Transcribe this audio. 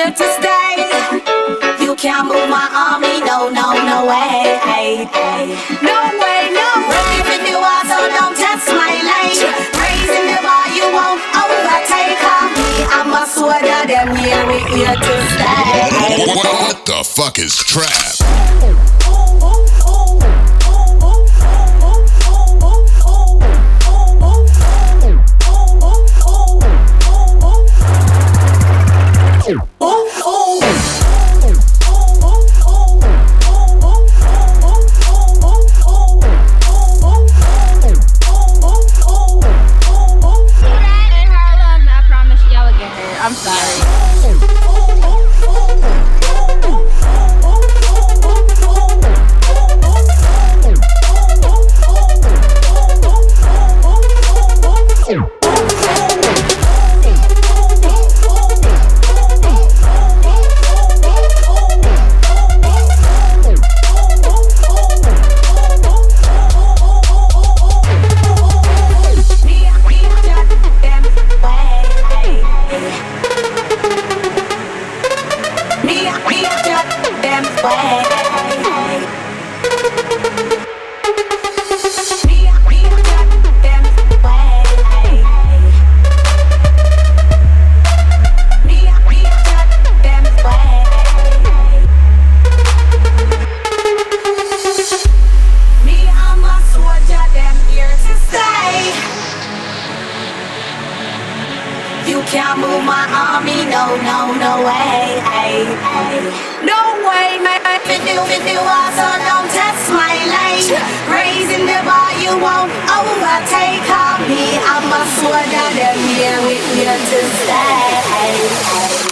here to stay. You can't move my army, no, no, no way. No way, no way. Ready for the war, so don't test my lane. Raising the bar, you won't overtake me. I'm a soldier, them here, we here to stay. What the fuck is trap? I'm sorry. You can't move my army, no, no, no way. No way, man. If you are, so don't test my lane. Raising the bar, you won't overtake me. I'm a soldier, them here with you to stay.